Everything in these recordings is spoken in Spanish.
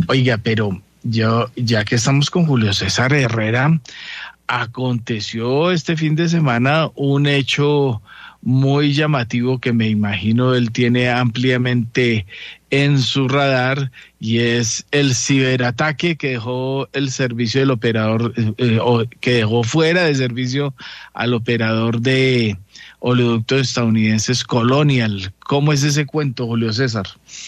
Oiga, pero ya que estamos con Julio César Herrera, aconteció este fin de semana un hecho muy llamativo que me imagino él tiene ampliamente en su radar, y es el ciberataque que dejó el servicio del operador, o que dejó fuera de servicio al operador de oleoductos estadounidenses Colonial. ¿Cómo es ese cuento, Julio César?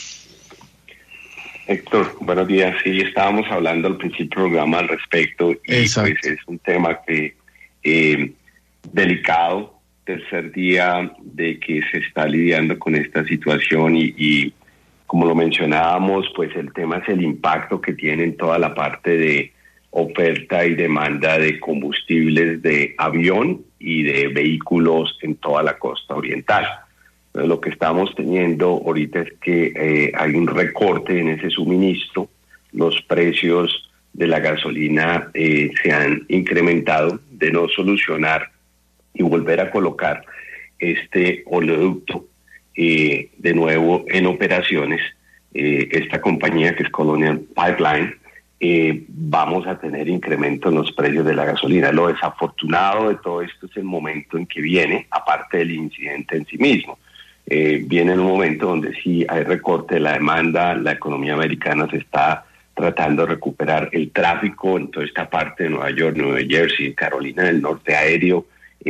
Héctor, buenos días. Sí, estábamos hablando al principio del programa al respecto, y Exacto. pues es un tema que delicado, tercer día de que se está lidiando con esta situación y como lo mencionábamos, pues el tema es el impacto que tiene en toda la parte de oferta y demanda de combustibles de avión y de vehículos en toda la costa oriental. Entonces, lo que estamos teniendo ahorita es que hay un recorte en ese suministro. Los precios de la gasolina se han incrementado. De no solucionar y volver a colocar este oleoducto de nuevo en operaciones, esta compañía que es Colonial Pipeline, vamos a tener incremento en los precios de la gasolina. Lo desafortunado de todo esto es el momento en que viene, aparte del incidente en sí mismo. Viene en un momento donde sí hay recorte de la demanda, la economía americana se está tratando de recuperar, el tráfico en toda esta parte de Nueva York, Nueva Jersey, Carolina del Norte aéreo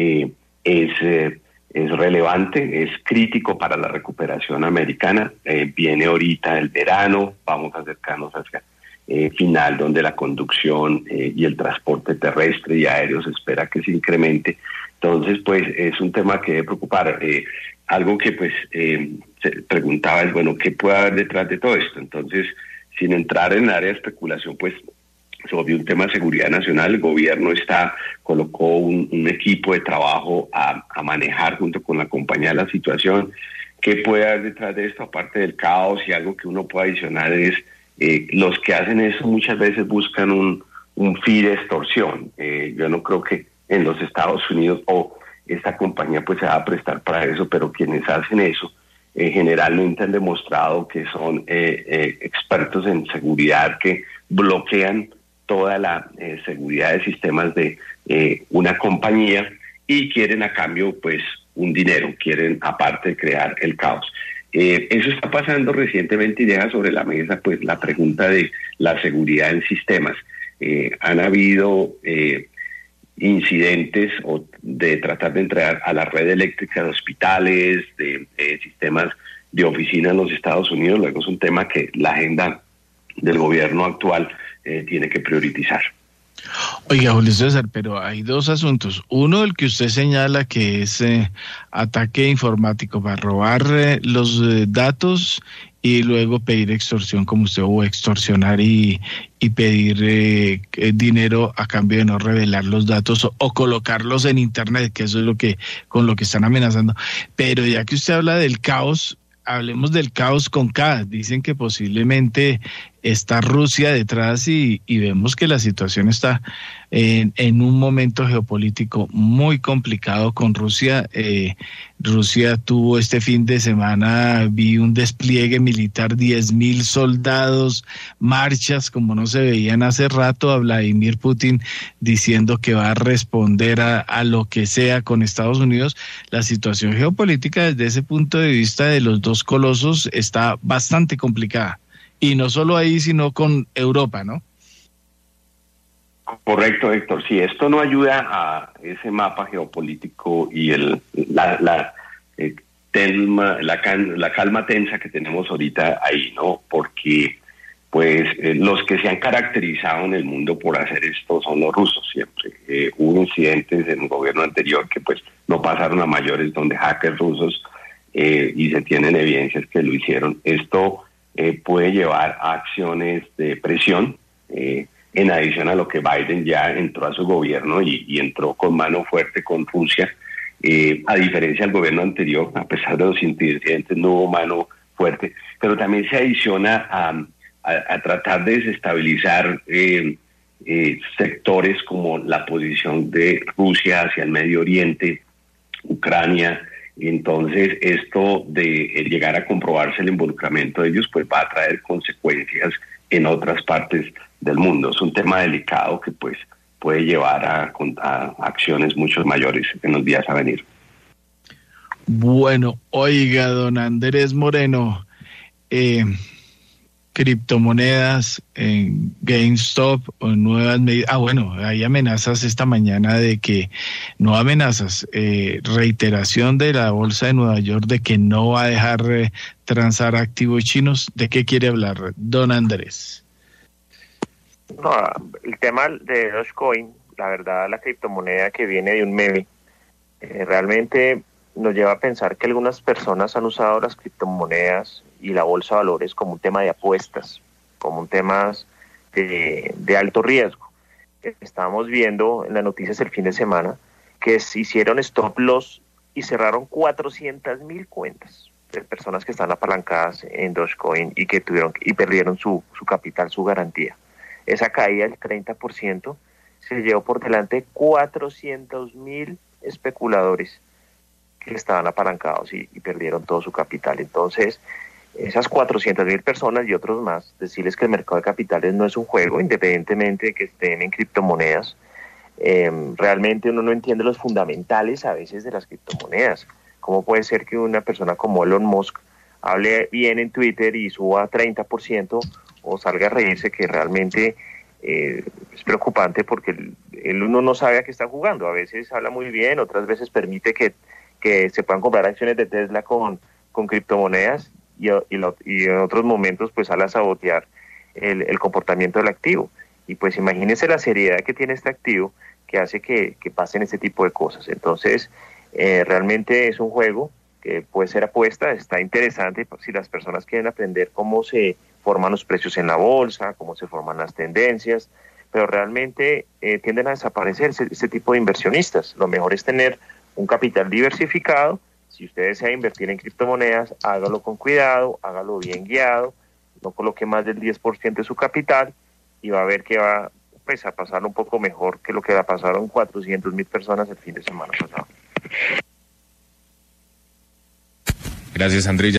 es relevante, es crítico para la recuperación americana. Viene ahorita el verano, vamos a acercarnos hacia final, donde la conducción y el transporte terrestre y aéreo se espera que se incremente. Entonces, pues es un tema que debe preocupar. Algo que pues se preguntaba es, bueno, ¿qué puede haber detrás de todo esto? Entonces, sin entrar en el área de especulación, pues se volvió un tema de seguridad nacional. El gobierno colocó un equipo de trabajo a manejar junto con la compañía la situación. ¿Qué puede haber detrás de esto? Aparte del caos, y algo que uno puede adicionar es, los que hacen eso muchas veces buscan un fee de extorsión. Yo no creo que en los Estados Unidos esta compañía pues se va a prestar para eso, pero quienes hacen eso generalmente han demostrado que son expertos en seguridad, que bloquean toda la seguridad de sistemas de una compañía y quieren a cambio pues un dinero, quieren aparte crear el caos. Eso está pasando recientemente y deja sobre la mesa pues la pregunta de la seguridad en sistemas. Han habido incidentes de tratar de entrar a la red eléctrica de hospitales, de sistemas de oficina en los Estados Unidos. Luego es un tema que la agenda del gobierno actual tiene que priorizar. Oiga, Julio César, pero hay dos asuntos. Uno, el que usted señala, que es ataque informático para robar los datos y luego pedir extorsión, como usted, o extorsionar y pedir dinero a cambio de no revelar los datos o colocarlos en internet, que eso es con lo que están amenazando. Pero ya que usted habla del caos, hablemos del caos con K. Dicen que posiblemente está Rusia detrás y vemos que la situación está en un momento geopolítico muy complicado con Rusia. Rusia tuvo este fin de semana, vi un despliegue militar, 10,000 soldados, marchas como no se veían hace rato, a Vladimir Putin diciendo que va a responder a lo que sea con Estados Unidos. La situación geopolítica desde ese punto de vista de los dos colosos está bastante complicada. Y no solo ahí, sino con Europa, ¿no? Correcto, Héctor. Sí, esto no ayuda a ese mapa geopolítico y la calma tensa que tenemos ahorita ahí, ¿no? Porque pues los que se han caracterizado en el mundo por hacer esto son los rusos siempre. Hubo incidentes en el gobierno anterior que pues no pasaron a mayores, donde hackers rusos y se tienen evidencias que lo hicieron. Esto puede llevar a acciones de presión, en adición a lo que Biden ya entró a su gobierno y entró con mano fuerte con Rusia. A diferencia del gobierno anterior, a pesar de los incidentes, no hubo mano fuerte, pero también se adiciona a tratar de desestabilizar sectores como la posición de Rusia hacia el Medio Oriente, Ucrania, Entonces, esto de llegar a comprobarse el involucramiento de ellos, pues va a traer consecuencias en otras partes del mundo. Es un tema delicado que pues puede llevar a acciones mucho mayores en los días a venir. Bueno, oiga, don Andrés Moreno, criptomonedas, GameStop o nuevas medidas. Bueno, hay amenazas esta mañana de que, no amenazas, reiteración de la Bolsa de Nueva York de que no va a dejar transar activos chinos. ¿De qué quiere hablar, don Andrés? No, el tema de Dogecoin, la verdad, la criptomoneda que viene de un meme, realmente nos lleva a pensar que algunas personas han usado las criptomonedas y la bolsa de valores como un tema de apuestas, como un tema de alto riesgo. Estábamos viendo en las noticias el fin de semana que se hicieron stop loss y cerraron 400,000 cuentas de personas que están apalancadas en Dogecoin y que tuvieron y perdieron su capital, su garantía. Esa caída del 30% se llevó por delante 400,000 especuladores que estaban apalancados y perdieron todo su capital. Entonces, esas 400,000 personas y otros más, decirles que el mercado de capitales no es un juego, independientemente de que estén en criptomonedas. Realmente uno no entiende los fundamentales a veces de las criptomonedas. ¿Cómo puede ser que una persona como Elon Musk hable bien en Twitter y suba 30% o salga a reírse, que realmente es preocupante porque uno no sabe a qué está jugando? A veces habla muy bien, otras veces permite que se puedan comprar acciones de Tesla con criptomonedas y en otros momentos pues sale a sabotear el comportamiento del activo. Y pues imagínense la seriedad que tiene este activo que hace que pasen este tipo de cosas. Entonces, realmente es un juego que puede ser apuesta, está interesante si las personas quieren aprender cómo se forman los precios en la bolsa, cómo se forman las tendencias, pero realmente tienden a desaparecer ese tipo de inversionistas. Lo mejor es tener un capital diversificado. Si usted desea invertir en criptomonedas, hágalo con cuidado, hágalo bien guiado, no coloque más del 10% de su capital y va a ver que va pues a pasar un poco mejor que lo que la pasaron 400,000 personas el fin de semana pasado. Gracias, Andrés.